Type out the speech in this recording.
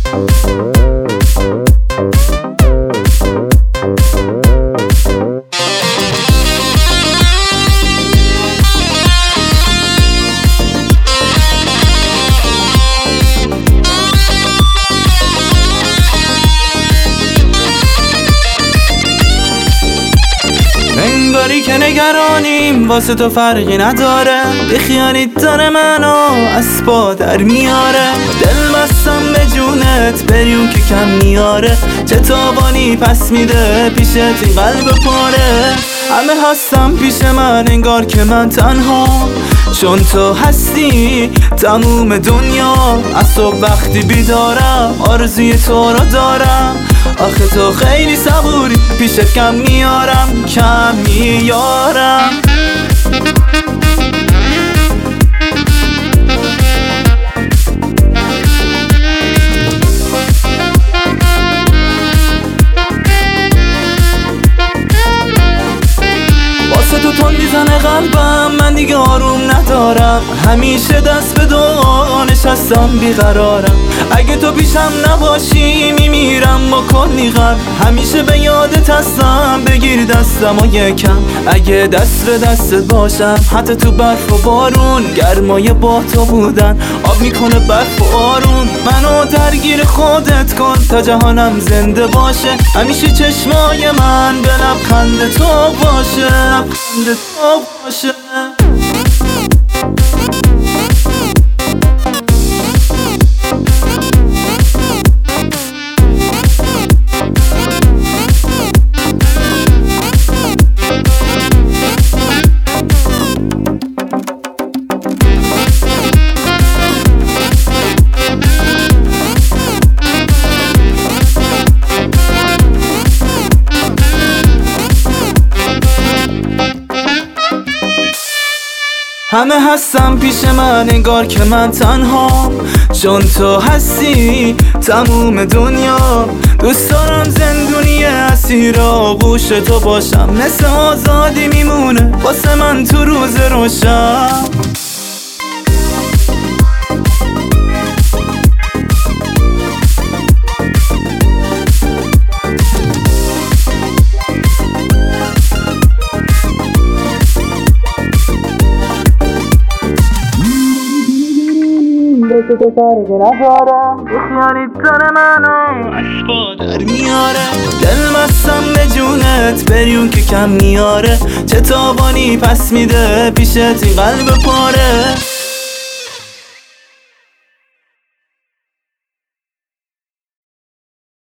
انگاری که نگرانیم واسه تو فرقی نداره، بیخیالیت داره منو از پا در میاره. دل بستم به جونت بریون که کم میاره، چه تابانی پس میده پیشت این قلب پاره. همه هستم پیش من انگار که من تنها، چون تو هستی تموم دنیا. از صبح وقتی بیدارم آرزوی تو رو دارم، آخه تو خیلی صبوری پیشت کم میارم کم میارم. واسه تو تون میزنه قلبم، من دیگه آروم ندارم، همیشه دست به دعا نشستم بیقرارم. اگه تو پیشم نباشی میمیرم با کلی غم، همیشه به یادت هستم بگیر دستم و یکم. اگه دست به دستت باشم حتی تو برف و بارون، گرمای با تو بودن آب میکنه برف و آرون. منو درگیر خودت کن تا جهانم زنده باشه، همیشه چشمای من به لبخند تو باشه، لبخند تو باشه. همه هستم پیش من انگار که من تنها، چون تو هستی تموم دنیا. دوست دارم زندونی اسیر آغوش تو باشم، مثل آزادی میمونه واسه من تو روز روشن. واسه تو فرقی نداره، بیخیالیت داره منو از پا در میاره. دل بستم به جونت بریون که کم میاره، چه تابانی پس میده پیشت این قلب پاره.